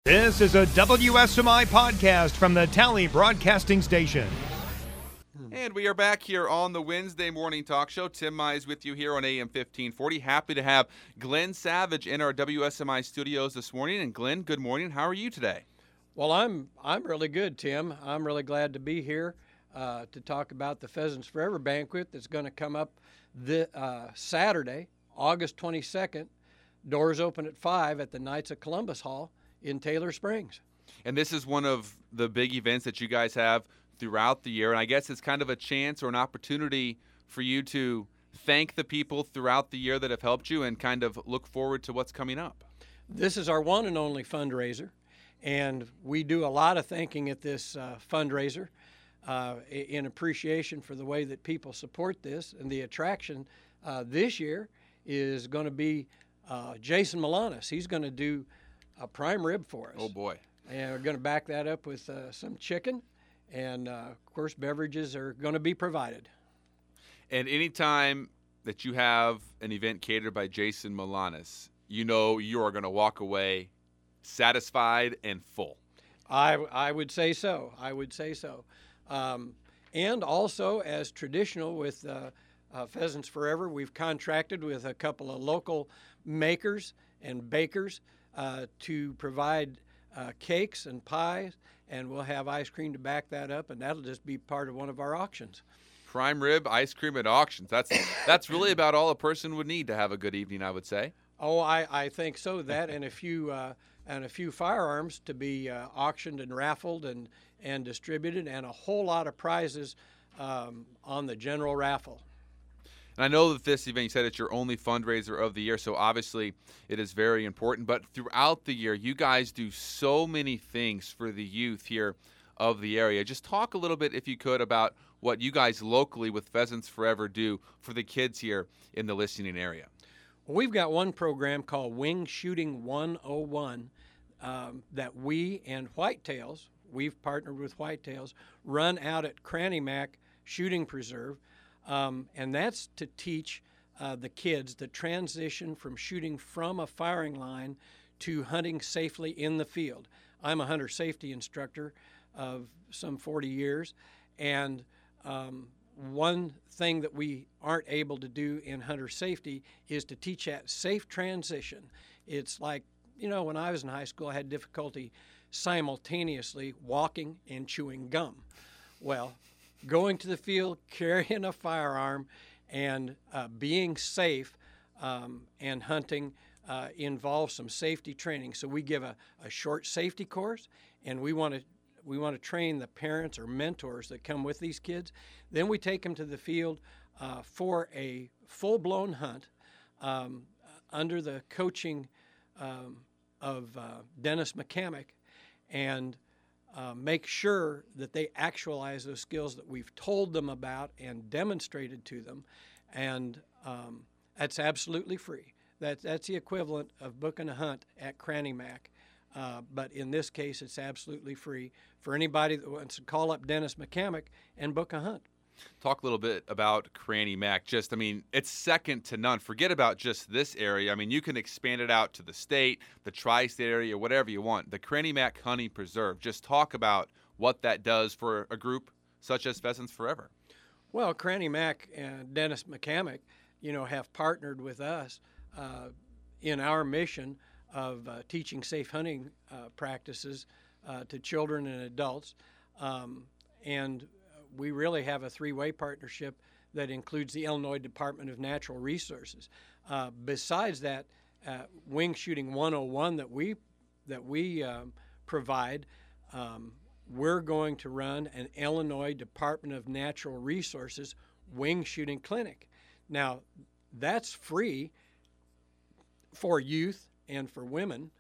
This is a WSMI podcast from the Tally Broadcasting Station. And we are back here on the Wednesday morning talk show. Tim Mize with you here on AM 1540. Happy to have Glenn Savage in our WSMI studios this morning. And Glenn, good morning. How are you today? Well, I'm really good, Tim. I'm really glad to be here to talk about the Pheasants Forever banquet that's going to come up Saturday, August 22nd. Doors open at 5 at the Knights of Columbus Hall in Taylor Springs. And this is one of the big events that you guys have throughout the year. And I guess it's kind of a chance or an opportunity for you to thank the people throughout the year that have helped you and kind of look forward to what's coming up. This is our one and only fundraiser, and we do a lot of thanking at this fundraiser in appreciation for the way that people support this. And the attraction this year is going to be Jason Milanis. He's going to do a prime rib for us. Oh, boy. And we're going to back that up with some chicken. And, of course, beverages are going to be provided. And anytime that you have an event catered by Jason Milanis, you know you are going to walk away satisfied and full. I would say so. And also, as traditional with Pheasants Forever, we've contracted with a couple of local makers and bakers to provide cakes and pies, and we'll have ice cream to back that up, and that'll just be part of one of our auctions. Prime rib, ice cream at auctions. That's really about all a person would need to have a good evening, I would say. Oh, I think so. That and a few firearms to be auctioned and raffled and distributed, and a whole lot of prizes on the general raffle. And I know that this event, you said it's your only fundraiser of the year, so obviously it is very important. But throughout the year, you guys do so many things for the youth here of the area. Just talk a little bit, if you could, about what you guys locally with Pheasants Forever do for the kids here in the listening area. Well, we've got one program called Wing Shooting 101 that we and Whitetails, we've partnered with Whitetails, run out at Cranny Mac Shooting Preserve. And that's to teach the kids the transition from shooting from a firing line to hunting safely in the field. I'm a hunter safety instructor of some 40 years, and one thing that we aren't able to do in hunter safety is to teach that safe transition. It's like, when I was in high school, I had difficulty simultaneously walking and chewing gum. Well, going to the field, carrying a firearm, and being safe and hunting involves some safety training. So we give a short safety course, and we want to train the parents or mentors that come with these kids. Then we take them to the field for a full-blown hunt under the coaching of Dennis McCamick, and make sure that they actualize those skills that we've told them about and demonstrated to them, and that's absolutely free. That's the equivalent of booking a hunt at Cranny Mac, but in this case, it's absolutely free for anybody that wants to call up Dennis McCamick and book a hunt. Talk a little bit about Cranny Mac. It's second to none. Forget about just this area. You can expand it out to the state, the tri-state area, whatever you want. The Cranny Mac Hunting Preserve. Just talk about what that does for a group such as Pheasants Forever. Well, Cranny Mac and Dennis McCamick, have partnered with us in our mission of teaching safe hunting practices to children and adults, and we really have a three-way partnership that includes the Illinois Department of Natural Resources. Besides that, Wing Shooting 101 that we provide, we're going to run an Illinois Department of Natural Resources wing shooting clinic. Now, that's free for youth and for women,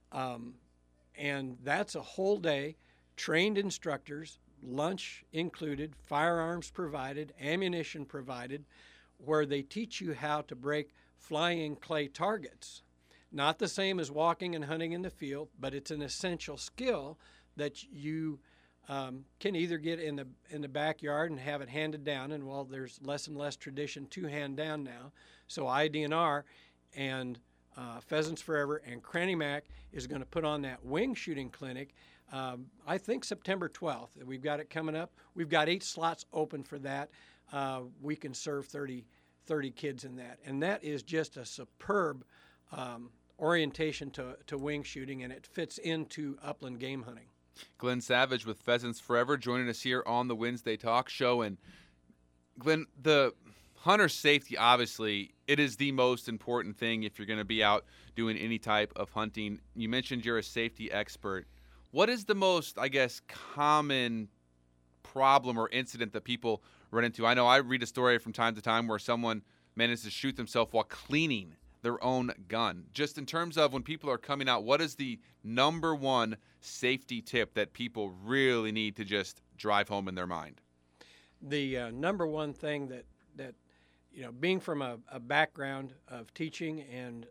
and that's a whole day, trained instructors, lunch included, firearms provided, ammunition provided, where they teach you how to break flying clay targets. Not the same as walking and hunting in the field, but it's an essential skill that you can either get in the backyard and have it handed down, and there's less and less tradition to hand down now. So IDNR and Pheasants Forever and Cranny Mac is going to put on that wing shooting clinic. I think September 12th. We've got it coming up. We've got 8 slots open for that. We can serve 30 kids in that. And that is just a superb orientation to wing shooting, and it fits into upland game hunting. Glenn Savage with Pheasants Forever joining us here on the Wednesday Talk Show. And Glenn, the hunter safety, obviously, it is the most important thing if you're going to be out doing any type of hunting. You mentioned you're a safety expert. What is the most, I guess, common problem or incident that people run into? I know I read a story from time to time where someone managed to shoot themselves while cleaning their own gun. Just in terms of when people are coming out, what is the number one safety tip that people really need to just drive home in their mind? The number one thing that being from a background of teaching and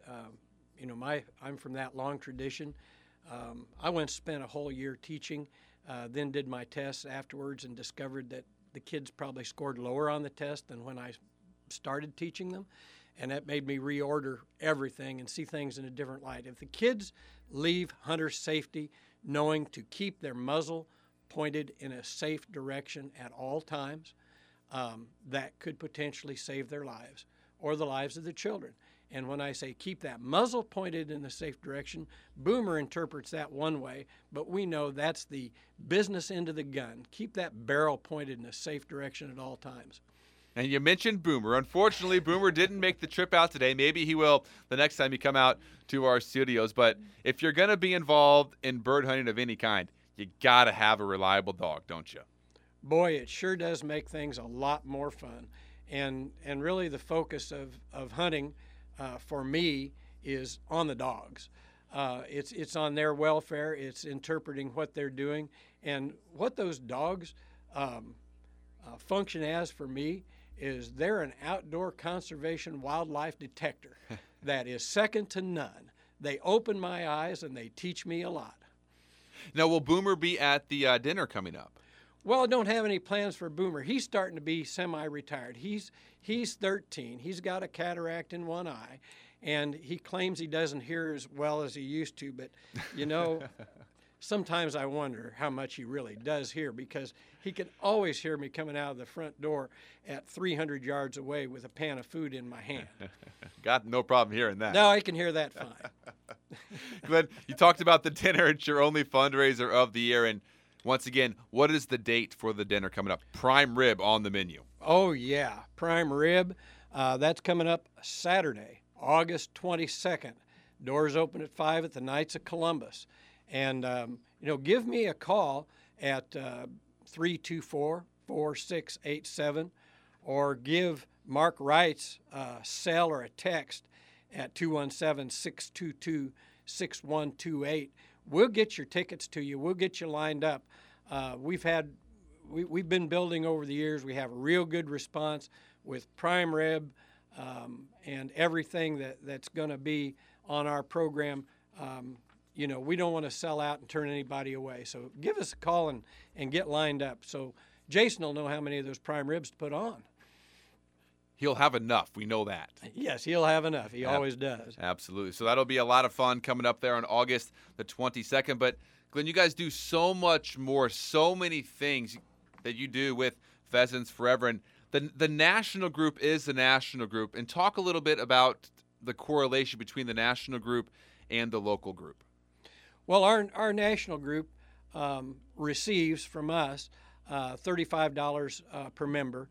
I'm from that long tradition. I went and spent a whole year teaching, then did my tests afterwards and discovered that the kids probably scored lower on the test than when I started teaching them. And that made me reorder everything and see things in a different light. If the kids leave hunter safety knowing to keep their muzzle pointed in a safe direction at all times, that could potentially save their lives or the lives of the children. And when I say keep that muzzle pointed in a safe direction, Boomer interprets that one way, but we know that's the business end of the gun. Keep that barrel pointed in a safe direction at all times. And you mentioned Boomer. Unfortunately, Boomer didn't make the trip out today. Maybe he will the next time you come out to our studios. But if you're going to be involved in bird hunting of any kind, you got to have a reliable dog, don't you? Boy, it sure does make things a lot more fun. And really the focus of hunting for me is on the dogs. It's on their welfare. It's interpreting what they're doing. And what those dogs function as for me is they're an outdoor conservation wildlife detector that is second to none. They open my eyes and they teach me a lot. Now, will Boomer be at the dinner coming up? Well, I don't have any plans for Boomer. He's starting to be semi-retired. He's 13. He's got a cataract in one eye, and he claims he doesn't hear as well as he used to. But, sometimes I wonder how much he really does hear, because he can always hear me coming out of the front door at 300 yards away with a pan of food in my hand. Got no problem hearing that. No, I can hear that fine. Glenn, you talked about the dinner. It's your only fundraiser of the year. And once again, what is the date for the dinner coming up? Prime rib on the menu. Oh, yeah. Prime rib. That's coming up Saturday, August 22nd. Doors open at 5 at the Knights of Columbus. And, give me a call at 324-4687 or give Mark Wrights a cell or a text at 217-622-6128. We'll get your tickets to you. We'll get you lined up. We've been building over the years. We have a real good response with prime rib and everything that's going to be on our program. We don't want to sell out and turn anybody away. So give us a call and get lined up. So Jason will know how many of those prime ribs to put on. He'll have enough. We know that. Yes, he'll have enough. He always does. Absolutely. So that'll be a lot of fun coming up there on August the 22nd. But, Glenn, you guys do so much more, so many things that you do with Pheasants Forever. And the national group is the national group. And talk a little bit about the correlation between the national group and the local group. Well, our national group receives from us $35 per member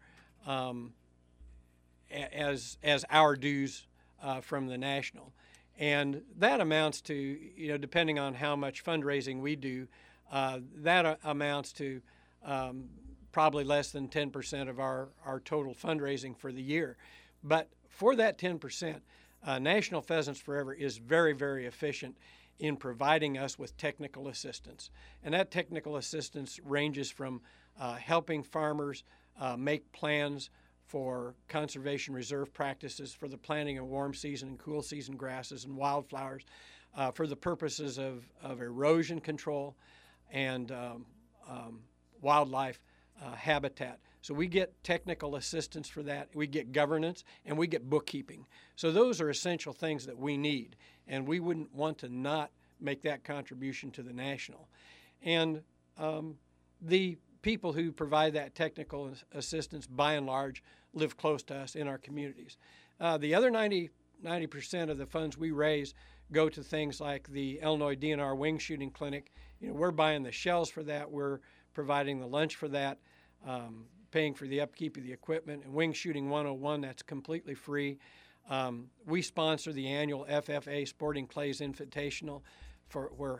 as our dues from the national. And that amounts to, depending on how much fundraising we do, that amounts to probably less than 10% of our total fundraising for the year. But for that 10%, National Pheasants Forever is very, very efficient in providing us with technical assistance. And that technical assistance ranges from helping farmers make plans for conservation reserve practices for the planting of warm season and cool season grasses and wildflowers, for the purposes of erosion control and wildlife habitat. So we get technical assistance for that. We get governance, and we get bookkeeping. So those are essential things that we need, and we wouldn't want to not make that contribution to the national. And the people who provide that technical assistance, by and large, live close to us in our communities. The other 90% of the funds we raise go to things like the Illinois DNR Wing Shooting Clinic. We're buying the shells for that. We're providing the lunch for that, paying for the upkeep of the equipment. And Wing Shooting 101, that's completely free. We sponsor the annual FFA Sporting Clays Invitational, where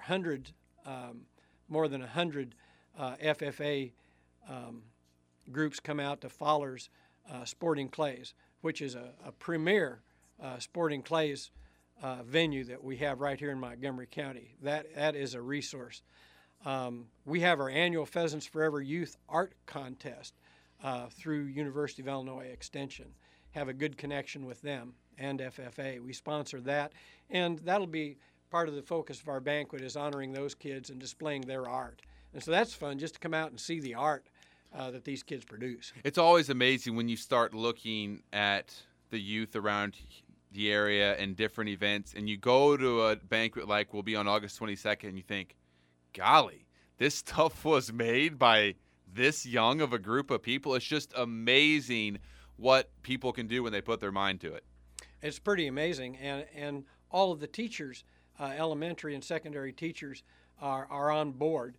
more than 100 FFA groups come out to Fowler's Sporting Clays, which is a premier sporting clays venue that we have right here in Montgomery County. That is a resource. We have our annual Pheasants Forever Youth Art Contest through University of Illinois Extension. Have a good connection with them and FFA. We sponsor that, and that'll be part of the focus of our banquet, is honoring those kids and displaying their art. And so that's fun, just to come out and see the art that these kids produce. It's always amazing when you start looking at the youth around the area and different events, and you go to a banquet like will be on August 22nd, and you think, golly, this stuff was made by this young of a group of people. It's just amazing what people can do when they put their mind to it. It's pretty amazing, and all of the teachers, elementary and secondary teachers, are on board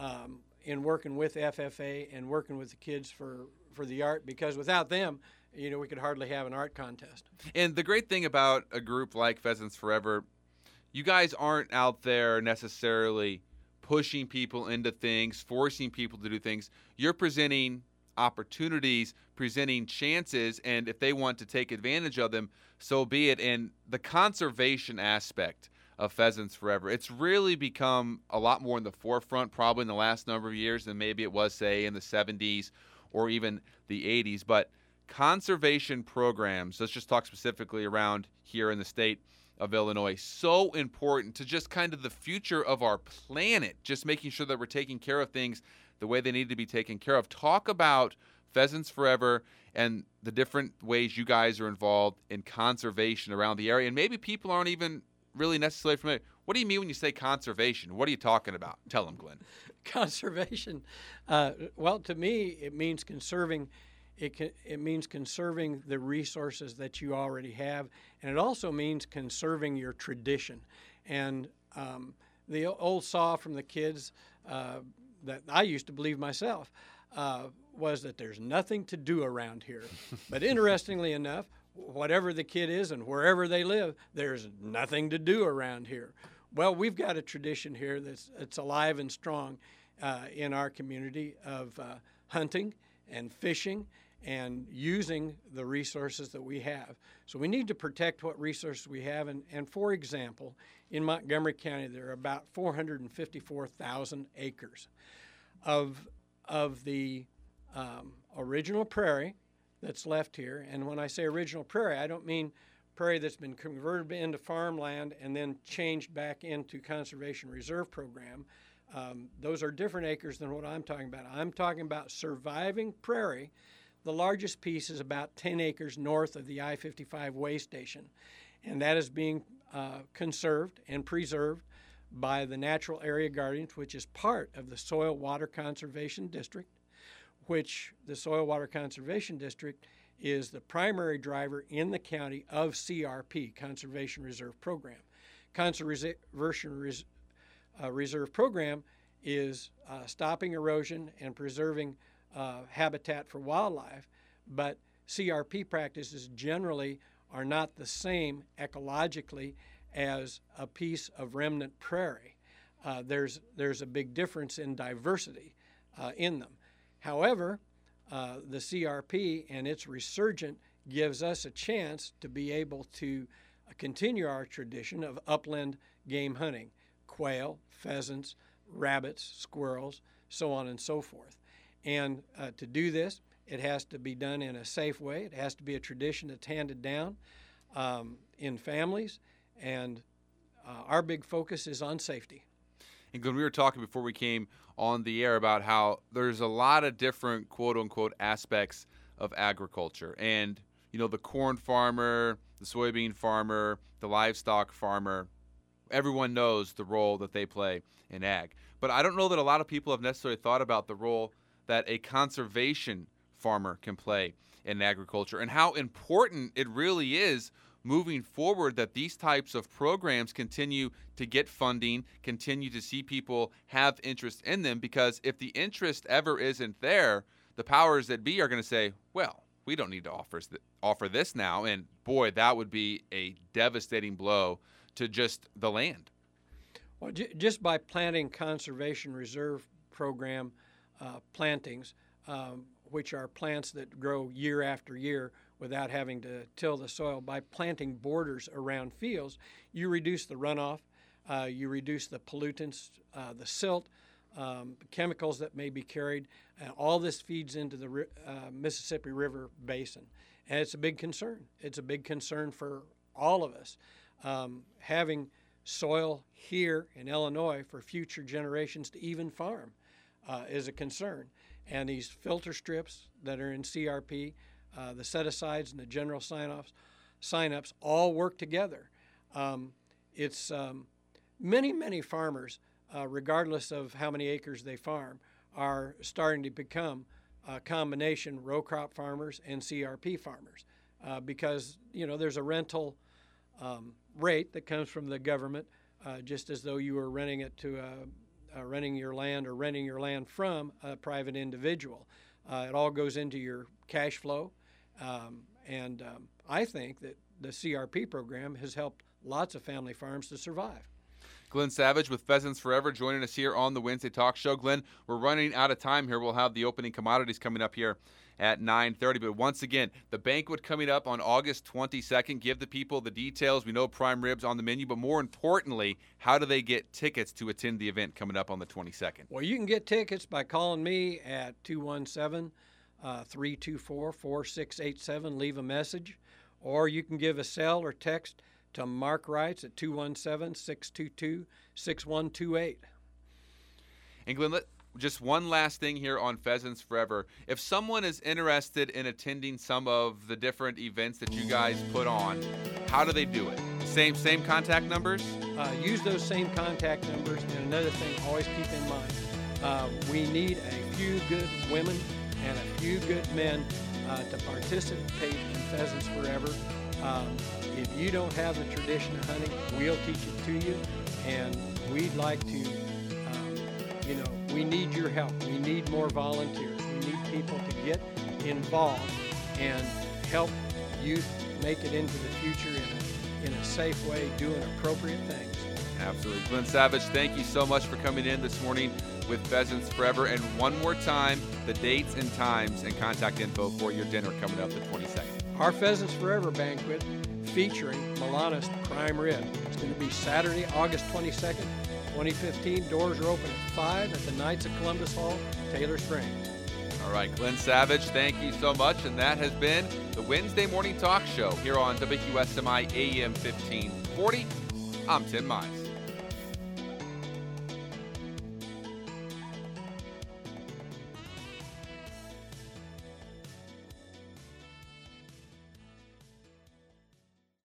in working with FFA and working with the kids for the art, because without them, we could hardly have an art contest. And the great thing about a group like Pheasants Forever, you guys aren't out there necessarily pushing people into things, forcing people to do things. You're presenting opportunities, presenting chances, and if they want to take advantage of them, so be it. And the conservation aspect of Pheasants Forever, it's really become a lot more in the forefront probably in the last number of years than maybe it was, say, in the 70s or even the 80s. But conservation programs, let's just talk specifically around here in the state of Illinois, so important to just kind of the future of our planet, just making sure that we're taking care of things the way they need to be taken care of. Talk about Pheasants Forever and the different ways you guys are involved in conservation around the area. And maybe people aren't even really necessarily familiar. What do you mean when you say conservation? What are you talking about? Tell them, Glenn. Conservation, well, to me, it means conserving. It means conserving the resources that you already have, and it also means conserving your tradition. And the old saw from the kids that I used to believe myself was that there's nothing to do around here. But interestingly enough, whatever the kid is and wherever they live, there's nothing to do around here. Well, we've got a tradition here that's alive and strong in our community of hunting and fishing and using the resources that we have. So we need to protect what resources we have. And for example, in Montgomery County, there are about 454,000 acres of the original prairie that's left here. And when I say original prairie, I don't mean prairie that's been converted into farmland and then changed back into conservation reserve program. Those are different acres than what I'm talking about. I'm talking about surviving prairie. The largest piece is about 10 acres north of the I-55 way station, and that is being conserved and preserved by the Natural Area Guardians, which is part of the Soil Water Conservation District, which the Soil Water Conservation District is the primary driver in the county of CRP, Conservation Reserve Program. Conservation Reserve Program is stopping erosion and preserving habitat for wildlife, but CRP practices generally are not the same ecologically as a piece of remnant prairie. There's a big difference in diversity in them. However, the CRP and its resurgent gives us a chance to be able to continue our tradition of upland game hunting, quail, pheasants, rabbits, squirrels, so on and so forth. And to do this, it has to be done in a safe way. It has to be a tradition that's handed down in families, and our big focus is on safety. And Glenn, we were talking before we came on the air about how there's a lot of different quote-unquote aspects of agriculture. And, you know, the corn farmer, the soybean farmer, the livestock farmer, everyone knows the role that they play in ag. But I don't know that a lot of people have necessarily thought about the role that a conservation farmer can play in agriculture and how important it really is moving forward that these types of programs continue to get funding, continue to see people have interest in them, because if the interest ever isn't there, the powers that be are going to say, well, we don't need to offer this now. And boy, that would be a devastating blow to just the land. Well, just by planting conservation reserve program plantings, which are plants that grow year after year without having to till the soil, by planting borders around fields, you reduce the runoff, you reduce the pollutants, the silt, the chemicals that may be carried. All this feeds into the Mississippi River Basin, and it's a big concern. It's a big concern for all of us. Having soil here in Illinois for future generations to even farm is a concern. And these filter strips that are in CRP, the set-asides and the general sign-ups all work together. It's many farmers, regardless of how many acres they farm, are starting to become a combination row crop farmers and CRP farmers because, you know, there's a rental rate that comes from the government, just as though you were renting it to renting your land from a private individual. It all goes into your cash flow, and I think that the CRP program has helped lots of family farms to survive. Glenn Savage with Pheasants Forever joining us here on the Wednesday Talk Show. Glenn, we're running out of time here. We'll have the opening commodities coming up here at 9:30. But once again, the banquet coming up on August 22nd. Give the people the details. We know prime ribs on the menu, but more importantly, how do they get tickets to attend the event coming up on the 22nd? Well, you can get tickets by calling me at 217-324-4687. Leave a message, or you can give a cell or text to Mark Wrights at 217-622-6128. And Glenn, just one last thing here on Pheasants Forever. If someone is interested in attending some of the different events that you guys put on, how do they do it? Same contact numbers? Use those same contact numbers. And another thing, always keep in mind, we need a few good women and a few good men to participate in Pheasants Forever. If you don't have the tradition of hunting, we'll teach it to you, and we'd like to, we need your help. We need more volunteers. We need people to get involved and help youth make it into the future in a safe way, doing appropriate things. Absolutely. Glenn Savage, thank you so much for coming in this morning with Pheasants Forever. And one more time, the dates and times and contact info for your dinner coming up the 22nd. Our Pheasants Forever banquet featuring Milana's prime rib. It's going to be Saturday, August 22nd, 2015. Doors are open at 5 at the Knights of Columbus Hall, Taylor Springs. All right, Glenn Savage, thank you so much. And that has been the Wednesday Morning Talk Show here on WQSMI AM 1540. I'm Tim Mize.